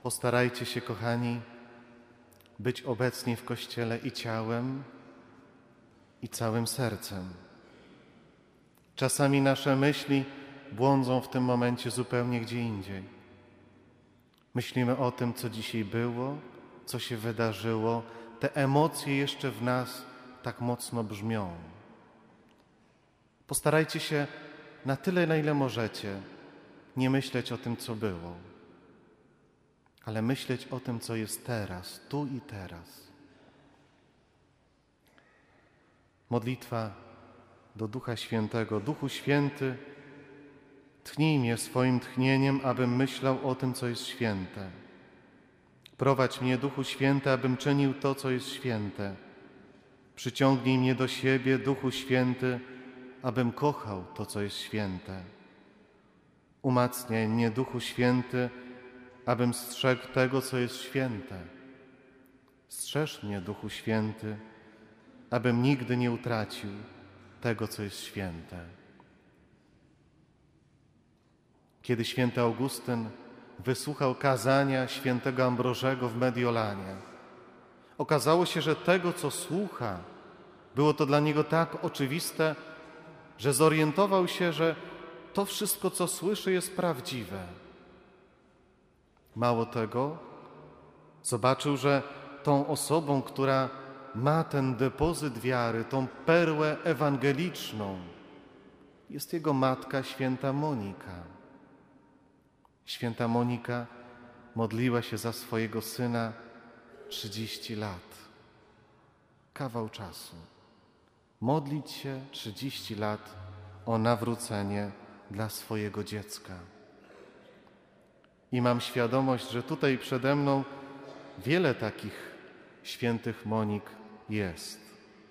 Postarajcie się, kochani, być obecni w Kościele i ciałem, i całym sercem. Czasami nasze myśli błądzą w tym momencie zupełnie gdzie indziej. Myślimy o tym, co dzisiaj było, co się wydarzyło. Te emocje jeszcze w nas tak mocno brzmią. Postarajcie się na tyle, na ile możecie, nie myśleć o tym, co było, ale myśleć o tym, co jest teraz, tu i teraz. Modlitwa do Ducha Świętego. Duchu Święty, tchnij mnie swoim tchnieniem, abym myślał o tym, co jest święte. Prowadź mnie, Duchu Święty, abym czynił to, co jest święte. Przyciągnij mnie do siebie, Duchu Święty, abym kochał to, co jest święte. Umacniaj mnie, Duchu Święty, abym strzegł tego, co jest święte. Strzeż mnie, Duchu Święty, abym nigdy nie utracił tego, co jest święte. Kiedy święty Augustyn wysłuchał kazania świętego Ambrożego w Mediolanie, okazało się, że tego, co słucha, było to dla niego tak oczywiste, że zorientował się, że to wszystko, co słyszy, jest prawdziwe. Mało tego, zobaczył, że tą osobą, która ma ten depozyt wiary, tą perłę ewangeliczną, jest jego matka, święta Monika. Święta Monika modliła się za swojego syna 30 lat. Kawał czasu. Modlić się 30 lat o nawrócenie dla swojego dziecka. I mam świadomość, że tutaj przede mną wiele takich świętych Monik jest.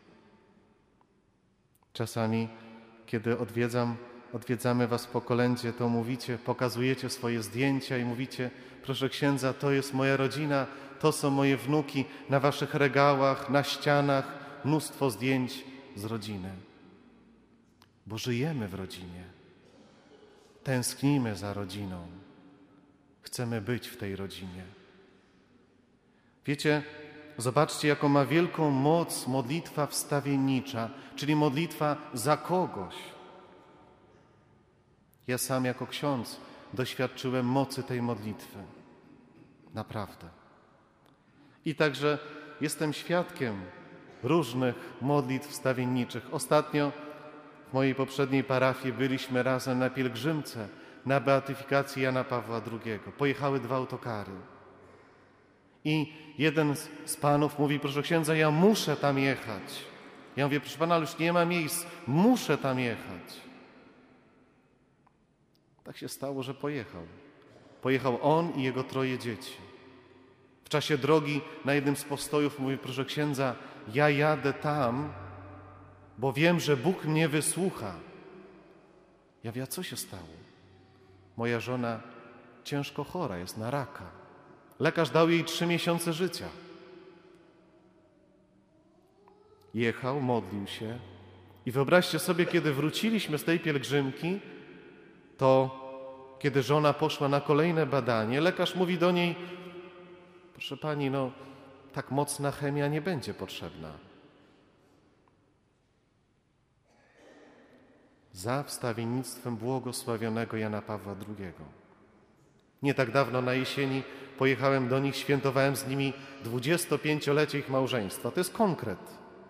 Czasami, kiedy odwiedzamy was po kolędzie, to mówicie, pokazujecie swoje zdjęcia i mówicie: proszę księdza, to jest moja rodzina, to są moje wnuki, na waszych regałach, na ścianach mnóstwo zdjęć z rodziny. Bo żyjemy w rodzinie. Tęsknimy za rodziną. Chcemy być w tej rodzinie. Wiecie, zobaczcie, jaką ma wielką moc modlitwa wstawiennicza, czyli modlitwa za kogoś. Ja sam jako ksiądz doświadczyłem mocy tej modlitwy. Naprawdę. I także jestem świadkiem różnych modlitw wstawienniczych. Ostatnio w mojej poprzedniej parafii byliśmy razem na pielgrzymce na beatyfikację Jana Pawła II. Pojechały 2 autokary. I jeden z panów mówi: proszę księdza, ja muszę tam jechać. Ja mówię: proszę pana, ale już nie ma miejsc, muszę tam jechać. Tak się stało, że pojechał. Pojechał on i jego 3 dzieci. W czasie drogi na jednym z postojów mówi: proszę księdza, ja jadę tam, bo wiem, że Bóg mnie wysłucha. Ja mówię: a co się stało? Moja żona ciężko chora, jest na raka. Lekarz dał jej 3 miesiące życia. Jechał, modlił się i wyobraźcie sobie, kiedy wróciliśmy z tej pielgrzymki, to kiedy żona poszła na kolejne badanie, lekarz mówi do niej: proszę pani, tak mocna chemia nie będzie potrzebna. Za wstawiennictwem błogosławionego Jana Pawła II. Nie tak dawno na jesieni pojechałem do nich, świętowałem z nimi 25-lecie ich małżeństwa. To jest konkret.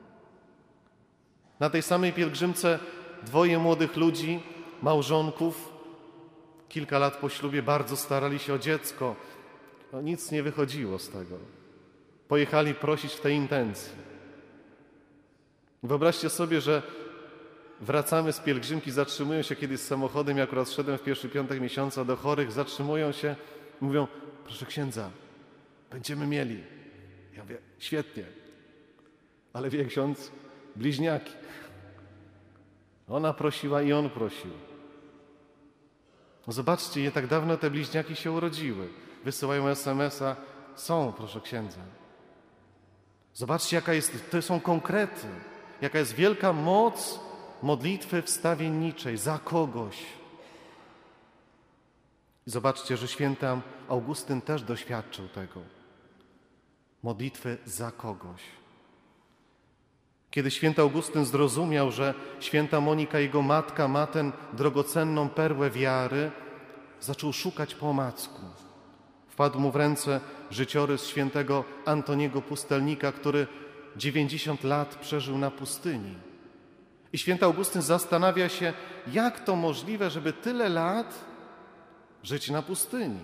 Na tej samej pielgrzymce 2 młodych ludzi, małżonków, kilka lat po ślubie bardzo starali się o dziecko. Nic nie wychodziło z tego. Pojechali prosić w tej intencji. Wyobraźcie sobie, że wracamy z pielgrzymki, zatrzymują się kiedyś z samochodem, ja akurat szedłem w pierwszy piątek miesiąca do chorych, zatrzymują się, mówią: proszę księdza, będziemy mieli. Ja mówię: świetnie, ale wie ksiądz, bliźniaki. Ona prosiła i on prosił. Zobaczcie, nie tak dawno te bliźniaki się urodziły. Wysyłają SMS-a: są, proszę księdza. Zobaczcie, to są konkrety, jaka jest wielka moc modlitwy wstawienniczej za kogoś. I zobaczcie, że święty Augustyn też doświadczył tego. Modlitwy za kogoś. Kiedy święty Augustyn zrozumiał, że święta Monika, jego matka, ma tę drogocenną perłę wiary, zaczął szukać po omacku. Wpadł mu w ręce życiorys świętego Antoniego Pustelnika, który 90 lat przeżył na pustyni. I święty Augustyn zastanawia się, jak to możliwe, żeby tyle lat żyć na pustyni.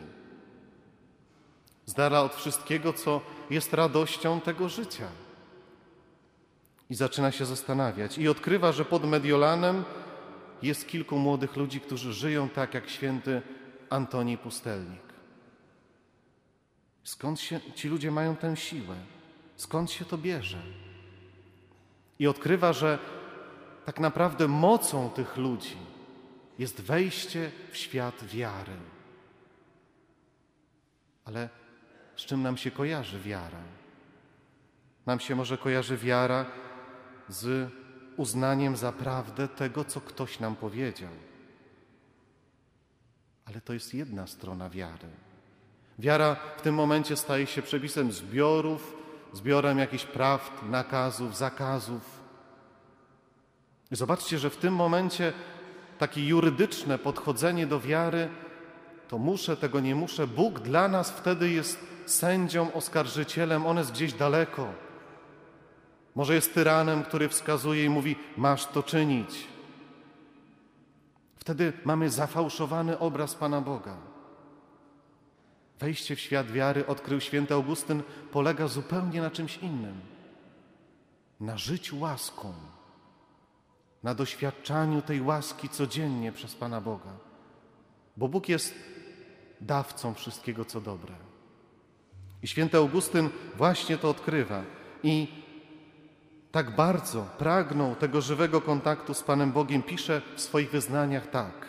Z dala od wszystkiego, co jest radością tego życia. I zaczyna się zastanawiać i odkrywa, że pod Mediolanem jest kilku młodych ludzi, którzy żyją tak jak święty Antoni Pustelnik. Skąd ci ludzie mają tę siłę? Skąd się to bierze? I odkrywa, że tak naprawdę mocą tych ludzi jest wejście w świat wiary. Ale z czym nam się kojarzy wiara? Nam się może kojarzy wiara z uznaniem za prawdę tego, co ktoś nam powiedział. Ale to jest jedna strona wiary. Wiara w tym momencie staje się przepisem zbiorem jakichś prawd, nakazów, zakazów. I zobaczcie, że w tym momencie takie jurydyczne podchodzenie do wiary, to muszę, tego nie muszę. Bóg dla nas wtedy jest sędzią, oskarżycielem, on jest gdzieś daleko. Może jest tyranem, który wskazuje i mówi, masz to czynić. Wtedy mamy zafałszowany obraz Pana Boga. Wejście w świat wiary, odkrył święty Augustyn, polega zupełnie na czymś innym. Na życiu łaską. Na doświadczaniu tej łaski codziennie przez Pana Boga. Bo Bóg jest dawcą wszystkiego, co dobre. I święty Augustyn właśnie to odkrywa. I tak bardzo pragnął tego żywego kontaktu z Panem Bogiem, pisze w swoich wyznaniach tak.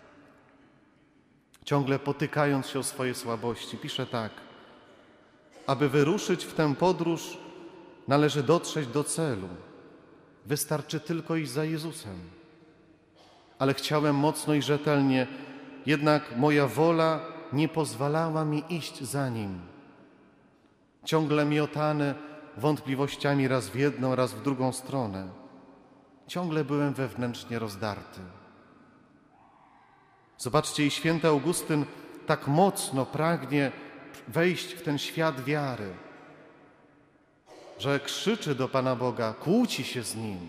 Ciągle potykając się o swoje słabości, pisze tak. Aby wyruszyć w tę podróż, należy dotrzeć do celu. Wystarczy tylko iść za Jezusem. Ale chciałem mocno i rzetelnie, jednak moja wola nie pozwalała mi iść za Nim. Ciągle miotany wątpliwościami raz w jedną, raz w drugą stronę. Ciągle byłem wewnętrznie rozdarty. Zobaczcie, i święty Augustyn tak mocno pragnie wejść w ten świat wiary, że krzyczy do Pana Boga, kłóci się z Nim.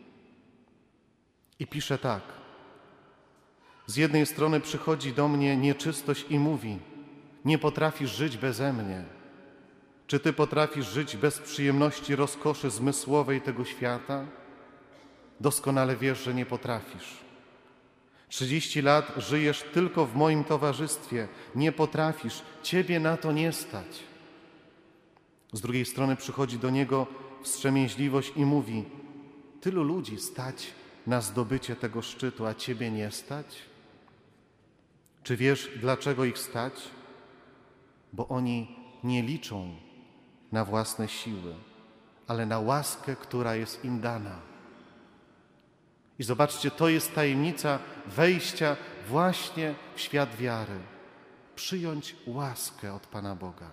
I pisze tak. Z jednej strony przychodzi do mnie nieczystość i mówi, nie potrafisz żyć beze mnie. Czy Ty potrafisz żyć bez przyjemności, rozkoszy zmysłowej tego świata? Doskonale wiesz, że nie potrafisz. 30 lat żyjesz tylko w moim towarzystwie. Nie potrafisz. Ciebie na to nie stać. Z drugiej strony przychodzi do niego wstrzemięźliwość i mówi, tylu ludzi stać na zdobycie tego szczytu, a Ciebie nie stać? Czy wiesz, dlaczego ich stać? Bo oni nie liczą na własne siły, ale na łaskę, która jest im dana. I zobaczcie, to jest tajemnica wejścia właśnie w świat wiary. Przyjąć łaskę od Pana Boga.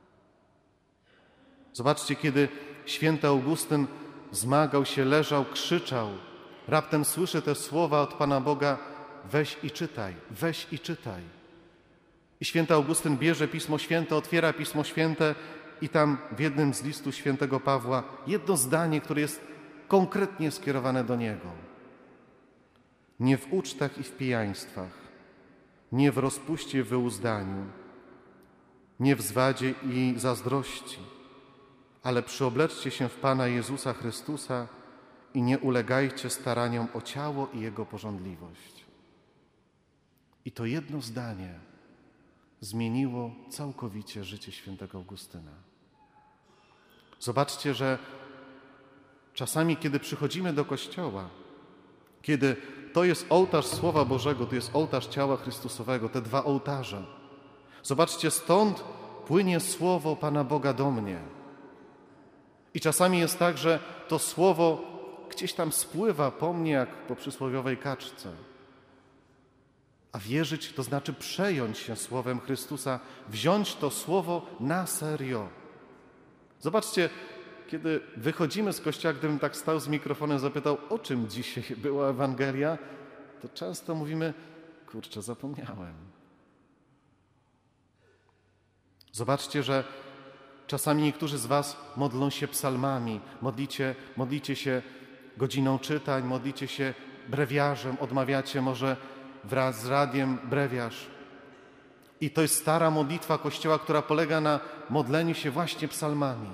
Zobaczcie, kiedy święty Augustyn zmagał się, leżał, krzyczał, raptem słyszy te słowa od Pana Boga, weź i czytaj, weź i czytaj. I święty Augustyn bierze Pismo Święte, otwiera Pismo Święte i tam w jednym z listów świętego Pawła jedno zdanie, które jest konkretnie skierowane do niego. Nie w ucztach i w pijaństwach, nie w rozpuście i wyuzdaniu, nie w zwadzie i zazdrości, ale przyobleczcie się w Pana Jezusa Chrystusa i nie ulegajcie staraniom o ciało i jego pożądliwość. I to jedno zdanie zmieniło całkowicie życie świętego Augustyna. Zobaczcie, że czasami, kiedy przychodzimy do Kościoła, kiedy to jest ołtarz Słowa Bożego, to jest ołtarz ciała Chrystusowego, te dwa ołtarze. Zobaczcie, stąd płynie Słowo Pana Boga do mnie. I czasami jest tak, że to Słowo gdzieś tam spływa po mnie, jak po przysłowiowej kaczce. A wierzyć to znaczy przejąć się Słowem Chrystusa, wziąć to Słowo na serio. Zobaczcie, kiedy wychodzimy z kościoła, gdybym tak stał z mikrofonem, zapytał, o czym dzisiaj była Ewangelia, to często mówimy, kurczę, zapomniałem. Zobaczcie, że czasami niektórzy z was modlą się psalmami, modlicie się godziną czytań, modlicie się brewiarzem, odmawiacie może wraz z radiem brewiarz. I to jest stara modlitwa Kościoła, która polega na modleniu się właśnie psalmami.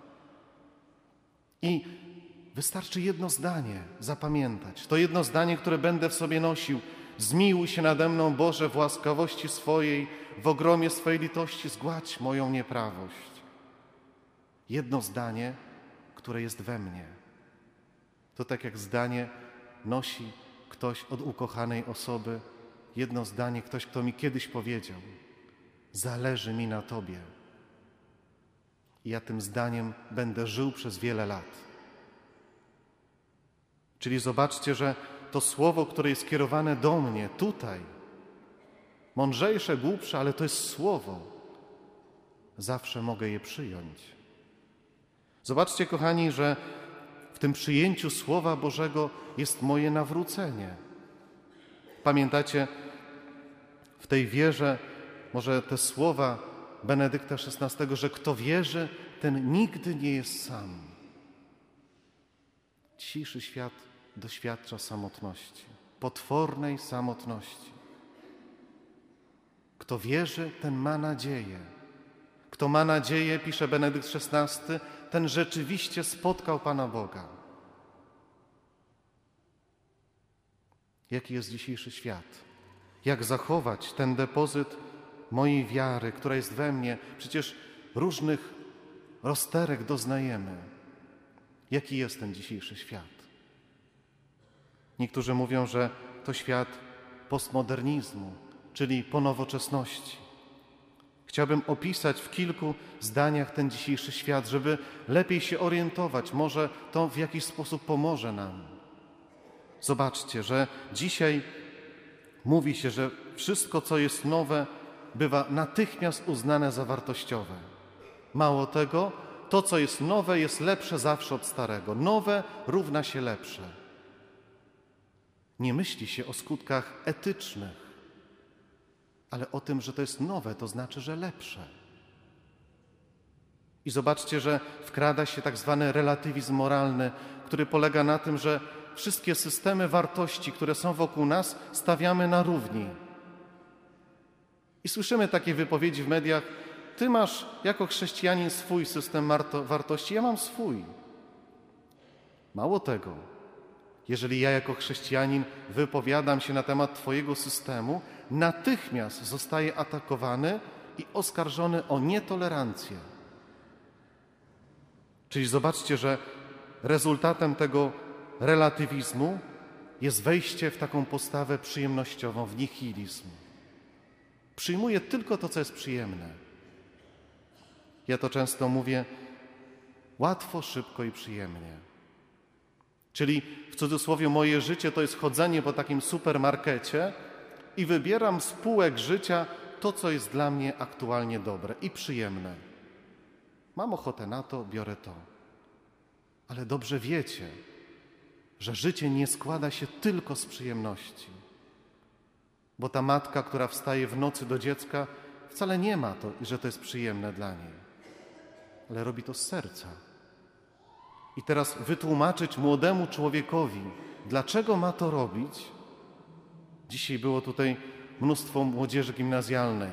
I wystarczy jedno zdanie zapamiętać. To jedno zdanie, które będę w sobie nosił. Zmiłuj się nade mną, Boże, w łaskawości swojej, w ogromie swojej litości zgładź moją nieprawość. Jedno zdanie, które jest we mnie. To tak jak zdanie nosi ktoś od ukochanej osoby. Jedno zdanie, ktoś, kto mi kiedyś powiedział. Zależy mi na Tobie. I ja tym zdaniem będę żył przez wiele lat. Czyli zobaczcie, że to słowo, które jest kierowane do mnie, tutaj, mądrzejsze, głupsze, ale to jest słowo. Zawsze mogę je przyjąć. Zobaczcie, kochani, że w tym przyjęciu Słowa Bożego jest moje nawrócenie. Pamiętacie, w tej wierze, może te słowa Benedykta XVI, że kto wierzy, ten nigdy nie jest sam. Dzisiejszy świat doświadcza samotności, potwornej samotności. Kto wierzy, ten ma nadzieję. Kto ma nadzieję, pisze Benedykt XVI, ten rzeczywiście spotkał Pana Boga. Jaki jest dzisiejszy świat? Jak zachować ten depozyt mojej wiary, która jest we mnie? Przecież różnych rozterek doznajemy. Jaki jest ten dzisiejszy świat? Niektórzy mówią, że to świat postmodernizmu, czyli po nowoczesności. Chciałbym opisać w kilku zdaniach ten dzisiejszy świat, żeby lepiej się orientować. Może to w jakiś sposób pomoże nam. Zobaczcie, że dzisiaj mówi się, że wszystko, co jest nowe, bywa natychmiast uznane za wartościowe. Mało tego, to, co jest nowe, jest lepsze zawsze od starego. Nowe równa się lepsze. Nie myśli się o skutkach etycznych, ale o tym, że to jest nowe, to znaczy, że lepsze. I zobaczcie, że wkrada się tak zwany relatywizm moralny, który polega na tym, że wszystkie systemy wartości, które są wokół nas, stawiamy na równi. I słyszymy takie wypowiedzi w mediach, ty masz jako chrześcijanin swój system wartości, ja mam swój. Mało tego, jeżeli ja jako chrześcijanin wypowiadam się na temat twojego systemu, natychmiast zostaję atakowany i oskarżony o nietolerancję. Czyli zobaczcie, że rezultatem tego relatywizmu jest wejście w taką postawę przyjemnościową, w nihilizm. Przyjmuję tylko to, co jest przyjemne. Ja to często mówię, łatwo, szybko i przyjemnie. Czyli w cudzysłowie moje życie to jest chodzenie po takim supermarkecie i wybieram z półek życia to, co jest dla mnie aktualnie dobre i przyjemne. Mam ochotę na to, biorę to. Ale dobrze wiecie, że życie nie składa się tylko z przyjemności. Bo ta matka, która wstaje w nocy do dziecka, wcale nie ma to, że to jest przyjemne dla niej. Ale robi to z serca. I teraz wytłumaczyć młodemu człowiekowi, dlaczego ma to robić. Dzisiaj było tutaj mnóstwo młodzieży gimnazjalnej.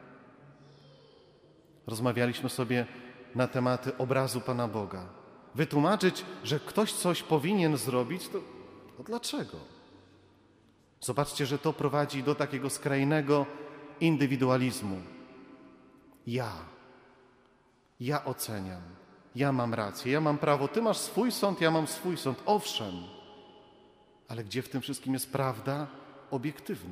Rozmawialiśmy sobie na tematy obrazu Pana Boga. Wytłumaczyć, że ktoś coś powinien zrobić, to dlaczego? Zobaczcie, że to prowadzi do takiego skrajnego indywidualizmu. Ja oceniam, ja mam rację, ja mam prawo, ty masz swój sąd, ja mam swój sąd. Owszem, ale gdzie w tym wszystkim jest prawda obiektywna?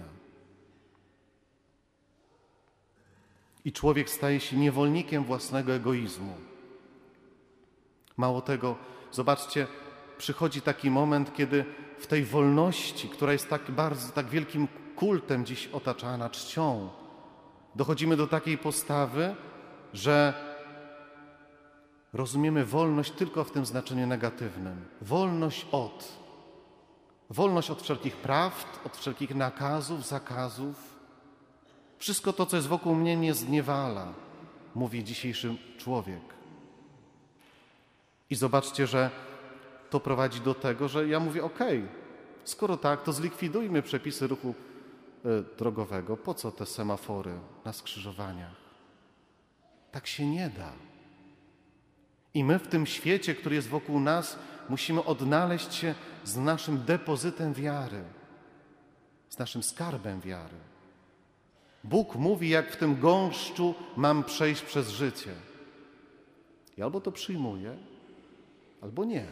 I człowiek staje się niewolnikiem własnego egoizmu. Mało tego, zobaczcie, przychodzi taki moment, kiedy w tej wolności, która jest tak wielkim kultem dziś otaczana, czcią. Dochodzimy do takiej postawy, że rozumiemy wolność tylko w tym znaczeniu negatywnym. Wolność od wszelkich prawd, od wszelkich nakazów, zakazów. Wszystko to, co jest wokół mnie zniewala, mówi dzisiejszy człowiek. I zobaczcie, że to prowadzi do tego, że ja mówię, skoro tak, to zlikwidujmy przepisy ruchu drogowego. Po co te semafory na skrzyżowaniach? Tak się nie da. I my w tym świecie, który jest wokół nas, musimy odnaleźć się z naszym depozytem wiary, z naszym skarbem wiary. Bóg mówi, jak w tym gąszczu mam przejść przez życie. I albo to przyjmuję, albo nie.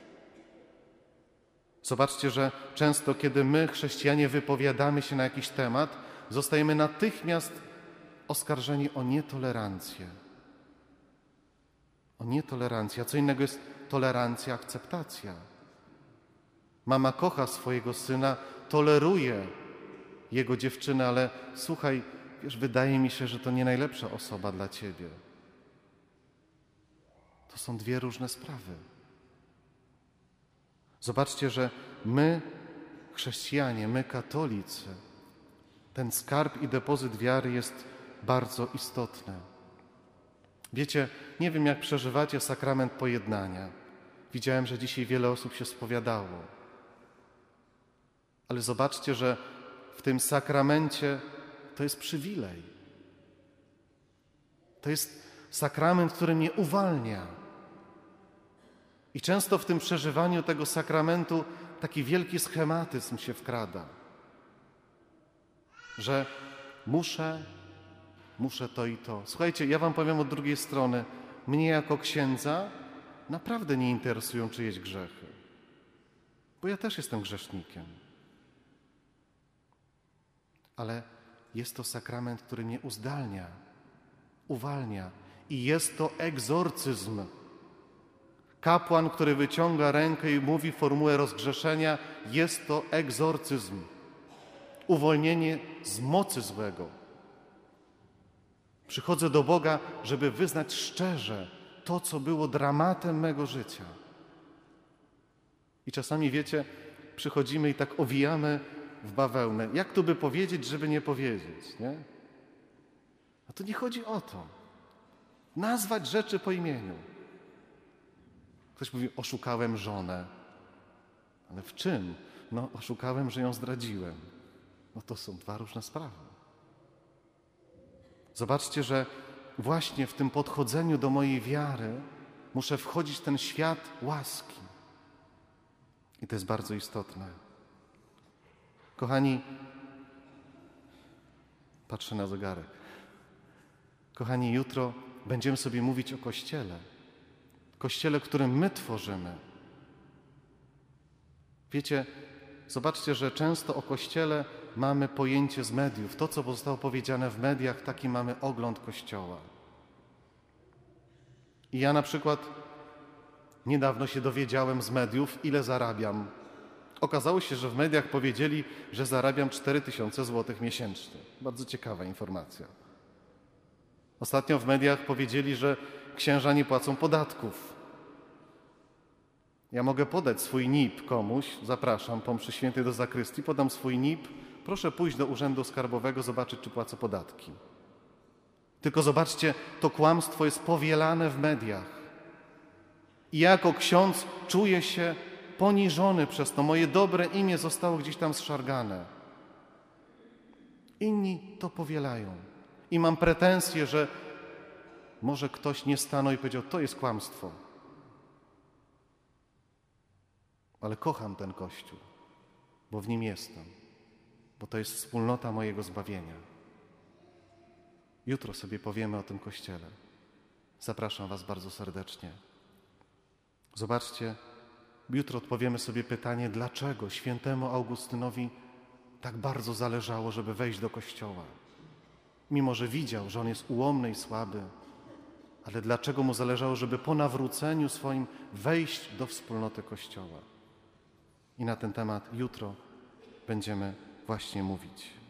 Zobaczcie, że często, kiedy my, chrześcijanie, wypowiadamy się na jakiś temat, zostajemy natychmiast oskarżeni o nietolerancję. O nietolerancję. A co innego jest tolerancja, akceptacja. Mama kocha swojego syna, toleruje jego dziewczynę, ale słuchaj, wiesz, wydaje mi się, że to nie najlepsza osoba dla ciebie. To są dwie różne sprawy. Zobaczcie, że my, chrześcijanie, my, katolicy, ten skarb i depozyt wiary jest bardzo istotny. Wiecie, nie wiem, jak przeżywacie sakrament pojednania. Widziałem, że dzisiaj wiele osób się spowiadało. Ale zobaczcie, że w tym sakramencie to jest przywilej. To jest sakrament, który mnie uwalnia. I często w tym przeżywaniu tego sakramentu taki wielki schematyzm się wkrada, że muszę to i to. Słuchajcie, ja wam powiem od drugiej strony, mnie jako księdza naprawdę nie interesują czyjeś grzechy, bo ja też jestem grzesznikiem. Ale jest to sakrament, który mnie uzdalnia, uwalnia i jest to egzorcyzm. Kapłan, który wyciąga rękę i mówi formułę rozgrzeszenia, jest to egzorcyzm. Uwolnienie z mocy złego. Przychodzę do Boga, żeby wyznać szczerze to, co było dramatem mego życia. I czasami, wiecie, przychodzimy i tak owijamy w bawełnę. Jak tu by powiedzieć, żeby nie powiedzieć, nie? A tu nie chodzi o to. Nazwać rzeczy po imieniu. Ktoś mówi, oszukałem żonę. Ale w czym? No, oszukałem, że ją zdradziłem. No to są dwa różne sprawy. Zobaczcie, że właśnie w tym podchodzeniu do mojej wiary muszę wchodzić w ten świat łaski. I to jest bardzo istotne. Kochani, patrzę na zegarek. Kochani, jutro będziemy sobie mówić o Kościele. Kościele, który my tworzymy. Wiecie, zobaczcie, że często o Kościele mamy pojęcie z mediów. To, co zostało powiedziane w mediach, taki mamy ogląd Kościoła. I ja na przykład niedawno się dowiedziałem z mediów, ile zarabiam. Okazało się, że w mediach powiedzieli, że zarabiam 4000 zł miesięcznie. Bardzo ciekawa informacja. Ostatnio w mediach powiedzieli, że księża nie płacą podatków. Ja mogę podać swój NIP komuś, zapraszam po mszy świętej do zakrystii, podam swój NIP, proszę pójść do Urzędu Skarbowego, zobaczyć, czy płacę podatki. Tylko zobaczcie, to kłamstwo jest powielane w mediach. I ja jako ksiądz czuję się poniżony przez to. Moje dobre imię zostało gdzieś tam zszargane. Inni to powielają. I mam pretensje, że może ktoś nie stanął i powiedział, to jest kłamstwo. Ale kocham ten Kościół, bo w nim jestem, bo to jest wspólnota mojego zbawienia. Jutro sobie powiemy o tym Kościele. Zapraszam was bardzo serdecznie. Zobaczcie, jutro odpowiemy sobie pytanie, dlaczego świętemu Augustynowi tak bardzo zależało, żeby wejść do Kościoła. Mimo że widział, że on jest ułomny i słaby, ale dlaczego mu zależało, żeby po nawróceniu swoim wejść do wspólnoty Kościoła. I na ten temat jutro będziemy właśnie mówić.